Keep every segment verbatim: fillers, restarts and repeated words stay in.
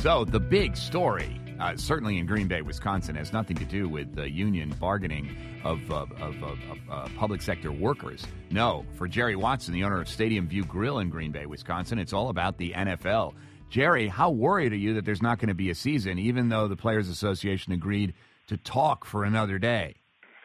So the big story, uh, certainly in Green Bay, Wisconsin, has nothing to do with the union bargaining of, uh, of, of, of uh, public sector workers. No, for Jerry Watson, the owner of Stadium View Grill in Green Bay, Wisconsin, it's all about the N F L. Jerry, how worried are you that there's not going to be a season, even though the Players Association agreed to talk for another day?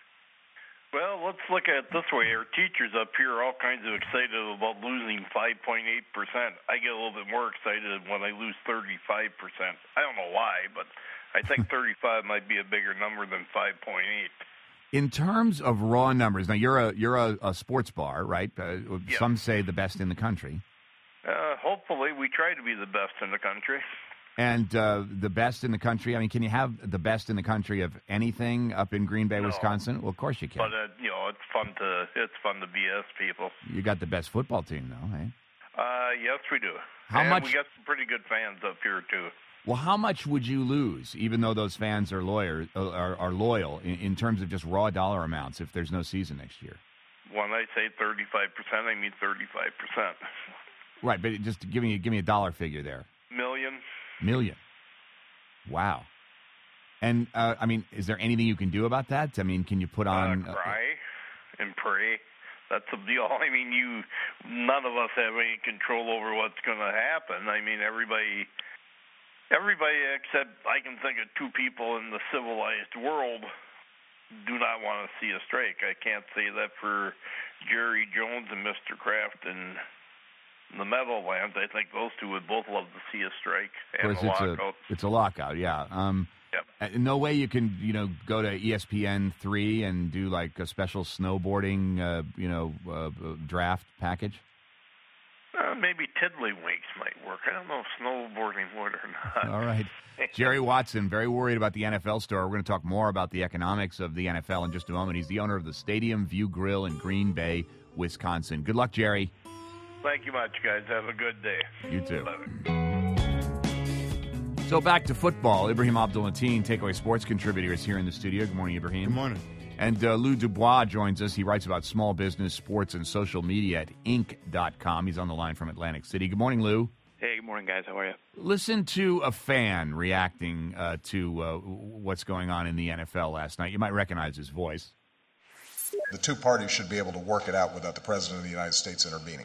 Well, let's look at it this way. Our teachers up here are all kinds of excited about losing five point eight percent. I get a little bit more excited when I lose thirty-five percent. I don't know why, but I think thirty-five might be a bigger number than five point eight. In terms of raw numbers, now you're a you're a, a sports bar, right? Uh, yeah. Some say the best in the country. Uh, hopefully, we try to be the best in the country. And uh, the best in the country, I mean, can you have the best in the country of anything up in Green Bay, no. Wisconsin? Well, of course you can. But, uh, you know, it's fun to it's fun to B S people. You got the best football team, though, eh? Uh, yes, we do. How and much? we got some pretty good fans up here, too. Well, how much would you lose, even though those fans are, lawyer, uh, are, are loyal, in, in terms of just raw dollar amounts if there's no season next year? When I say thirty-five percent, I mean thirty-five percent. Right, but just give me, give me a dollar figure there. Million. Million. Wow. And, uh, I mean, is there anything you can do about that? I mean, can you put on... Uh, cry uh, and pray. That's the deal. I mean, you, none of us have any control over what's going to happen. I mean, everybody, everybody except I can think of two people in the civilized world do not want to see a strike. I can't say that for Jerry Jones and Mister Kraft and the Meadowlands. I think those two would both love to see a strike and a lockout. It's a, it's a lockout, yeah. Um, yep. No way you can, you know, go to E S P N three and do like a special snowboarding, uh, you know, uh, draft package? Uh, maybe tiddlywinks might work. I don't know if snowboarding would or not. All right. Jerry Watson, very worried about the N F L store. We're going to talk more about the economics of the N F L in just a moment. He's the owner of the Stadium View Grill in Green Bay, Wisconsin. Good luck, Jerry. Thank you much, guys. Have a good day. You too. So back to football. Ibrahim Abdul-Mateen, Takeaway Sports contributor, is here in the studio. Good morning, Ibrahim. Good morning. And uh, Lou Dubois joins us. He writes about small business, sports, and social media at inc dot com. He's on the line from Atlantic City. Good morning, Lou. Hey, good morning, guys. How are you? Listen to a fan reacting uh, to uh, what's going on in the N F L last night. You might recognize his voice. The two parties should be able to work it out without the President of the United States intervening.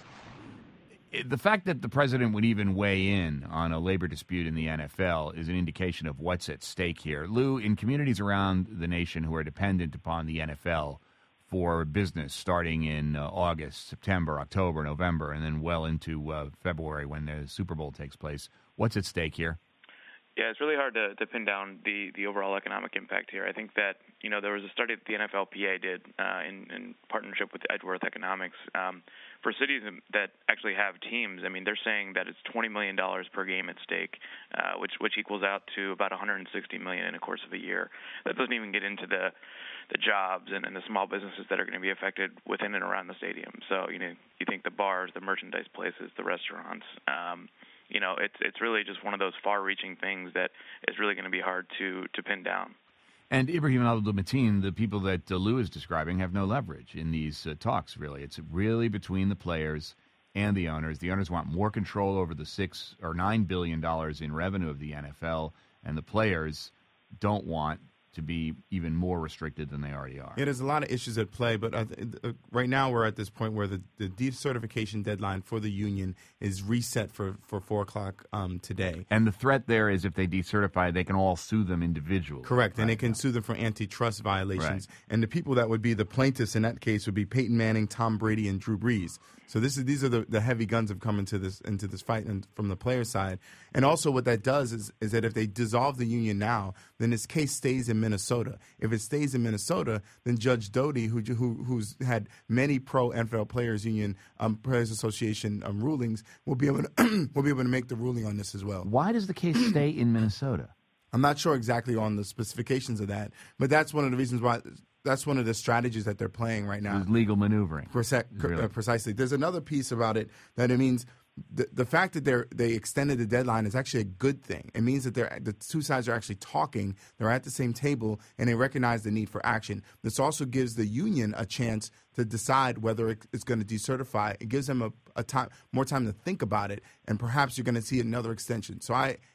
The fact that the president would even weigh in on a labor dispute in the N F L is an indication of what's at stake here. Lou, in communities around the nation who are dependent upon the N F L for business starting in uh, August, September, October, November, and then well into uh, February when the Super Bowl takes place, what's at stake here? Yeah, it's really hard to, to pin down the, the overall economic impact here. I think that, you know, there was a study that the N F L P A did uh, in, in partnership with Edgeworth Economics. Um, for cities that actually have teams, I mean, they're saying that it's twenty million dollars per game at stake, uh, which which equals out to about one hundred sixty million dollars in the course of a year. That doesn't even get into the the jobs and, and the small businesses that are going to be affected within and around the stadium. So, you know, you think the bars, the merchandise places, the restaurants, um, you know, it's it's really just one of those far-reaching things that is really going to be hard to, to pin down. And Ibrahim Abdul-Mateen, the people that uh, Lou is describing, have no leverage in these uh, talks, really. It's really between the players and the owners. The owners want more control over the six or nine billion dollars in revenue of the N F L, and the players don't want to be even more restricted than they already are. Yeah, there's a lot of issues at play, but uh, uh, right now we're at this point where the, the decertification deadline for the union is reset for, for four o'clock um, today. And the threat there is if they decertify, they can all sue them individually. Correct, right? and they can sue them for antitrust violations. Right. And the people that would be the plaintiffs in that case would be Peyton Manning, Tom Brady, and Drew Brees. So this is these are the, the heavy guns have come into this into this fight and from the player side. And also what that does is is that if they dissolve the union now, then this case stays in Minnesota. If it stays in Minnesota, then Judge Doty, who who who's had many pro N F L Players Union um, Players Association um, rulings, will be able to will be able to make the ruling on this as well. Why does the case stay in Minnesota? I'm not sure exactly on the specifications of that, but that's one of the reasons why. That's one of the strategies that they're playing right now. It's legal maneuvering. Prece- really. uh, precisely. There's another piece about it that it means the, the fact that they they extended the deadline is actually a good thing. It means that they're, the two sides are actually talking. They're at the same table, and they recognize the need for action. This also gives the union a chance to decide whether it, it's going to decertify. It gives them a, a time more time to think about it, and perhaps you're going to see another extension. So I.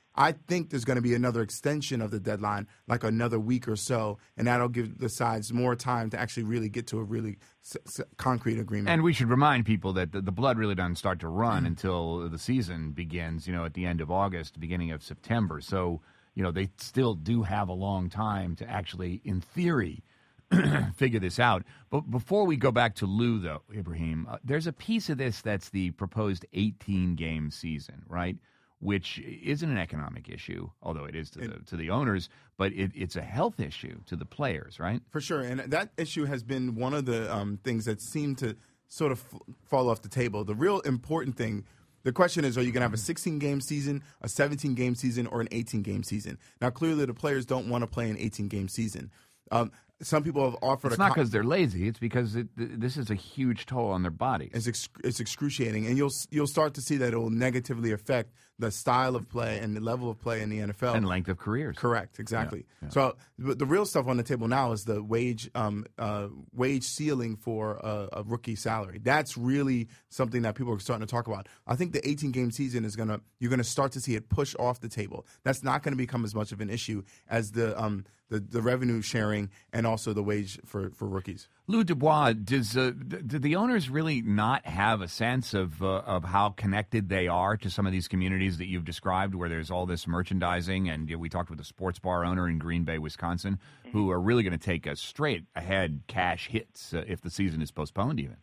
I think there's going to be another extension of the deadline, like another week or so, and that'll give the sides more time to actually really get to a really s- s- concrete agreement. And we should remind people that the, the blood really doesn't start to run mm. until the season begins, you know, at the end of August, beginning of September. So, you know, they still do have a long time to actually, in theory, figure this out. But before we go back to Lou, though, Ibrahim, uh, there's a piece of this that's the proposed eighteen-game season, right? Which isn't an economic issue, although it is to the to the owners, but it, it's a health issue to the players, right? For sure, and that issue has been one of the um, things that seem to sort of f- fall off the table. The real important thing, the question is, are you going to have a sixteen-game season, a seventeen-game season, or an eighteen-game season? Now, clearly the players don't want to play an eighteen-game season. Um, some people have offered. It's a not because they're lazy. It's because it, this is a huge toll on their bodies. It's, ex- it's excruciating, and you'll you'll start to see that it will negatively affect the style of play and the level of play in the N F L and length of careers. Correct, exactly. Yeah, yeah. So the, the real stuff on the table now is the wage um, uh, wage ceiling for a, a rookie salary. That's really something that people are starting to talk about. I think the eighteen-game season is gonna you're gonna start to see it push off the table. That's not going to become as much of an issue as the um, the, the revenue sharing and also the wage for, for rookies. Lou Dubois, does uh, do the owners really not have a sense of uh, of how connected they are to some of these communities that you've described, where there's all this merchandising? And you know, we talked with a sports bar owner in Green Bay, Wisconsin, who are really going to take a straight ahead cash hits uh, if the season is postponed even.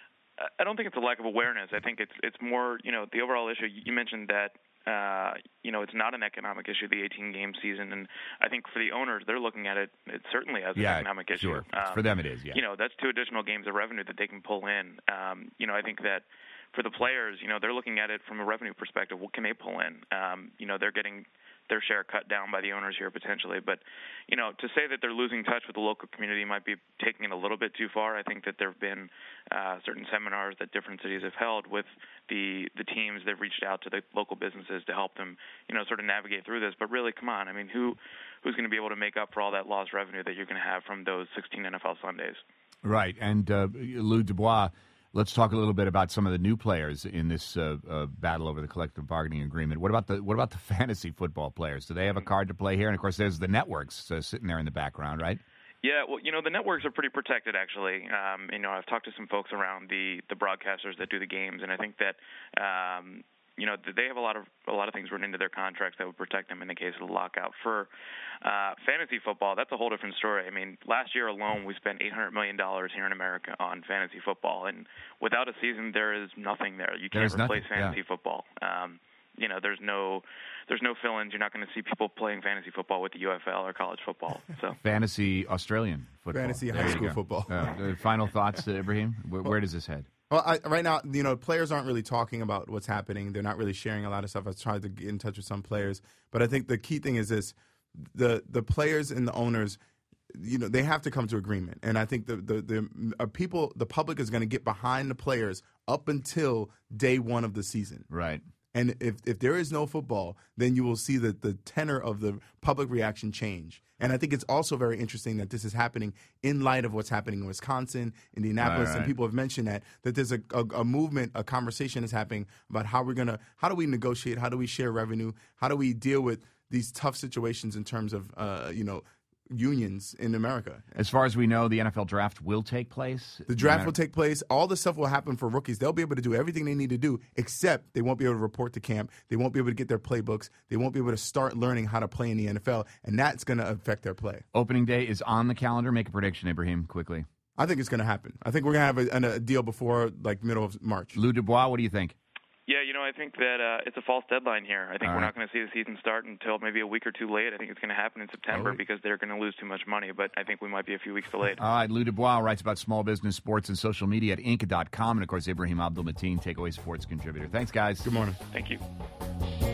I don't think it's a lack of awareness. I think it's it's more, you know, the overall issue. You mentioned that, uh, you know, it's not an economic issue, the eighteen-game season. And I think for the owners, they're looking at it, it certainly as yeah, an economic issue. Sure. Um, for them it is, yeah. You know, that's two additional games of revenue that they can pull in. Um, you know, I think that for the players, you know, they're looking at it from a revenue perspective. What can they pull in? Um, you know, they're getting their share cut down by the owners here potentially. But, you know, to say that they're losing touch with the local community might be taking it a little bit too far. I think that there have been uh, certain seminars that different cities have held with the the teams. They've reached out to the local businesses to help them, you know, sort of navigate through this. But really, come on. I mean, who who's going to be able to make up for all that lost revenue that you're going to have from those sixteen N F L Sundays? Right. And uh, Lou Dubois, let's talk a little bit about some of the new players in this uh, uh, battle over the collective bargaining agreement. What about the what about the fantasy football players? Do they have a card to play here? And of course, there's the networks uh, sitting there in the background, right? Yeah, well, you know, the networks are pretty protected, actually. Um, you know, I've talked to some folks around the the broadcasters that do the games, and I think that um, you know they have a lot of a lot of things written into their contracts that would protect them in the case of the lockout. For uh, fantasy football, that's a whole different story. I mean, last year alone, we spent eight hundred million dollars here in America on fantasy football, and without a season, there is nothing there. You can't There's replace nothing, fantasy yeah. football. Um, you know, there's no there's no fill-ins. You're not going to see people playing fantasy football with the U F L or college football. So fantasy Australian football, fantasy there high you school go. football. Uh, final thoughts, uh, Ibrahim? Where, where does this head? Well, I, right now, you know, players aren't really talking about what's happening. They're not really sharing a lot of stuff. I've tried to get in touch with some players, but I think the key thing is this: the the players and the owners, you know, they have to come to agreement. And I think the the the uh, people, the public is going to get behind the players up until day one of the season. Right. And if, if there is no football, then you will see that the tenor of the public reaction change. And I think it's also very interesting that this is happening in light of what's happening in Wisconsin, Indianapolis, right, right. and people have mentioned that that there's a, a, a movement, a conversation is happening about how we're gonna, how do we negotiate, how do we share revenue, how do we deal with these tough situations in terms of, uh, you know, unions in America. As far as we know, the N F L draft will take place. The draft will take place. All the stuff will happen for rookies. They'll be able to do everything they need to do, except they won't be able to report to camp. They won't be able to get their playbooks. They won't be able to start learning how to play in the N F L, and that's going to affect their play. Opening day is on the calendar. Make a prediction, Ibrahim, quickly. I think it's going to happen. I think we're going to have a, a deal before like middle of March. Lou Dubois, what do you think? Yeah, you know, I think that uh, it's a false deadline here. I think All we're right. not going to see the season start until maybe a week or two late. I think it's going to happen in September Oh. because they're going to lose too much money, but I think we might be a few weeks delayed. All right, Lou Dubois writes about small business, sports, and social media at Inc dot com. And, of course, Ibrahim Abdul-Mateen, Takeaway Sports contributor. Thanks, guys. Good morning. Thank you.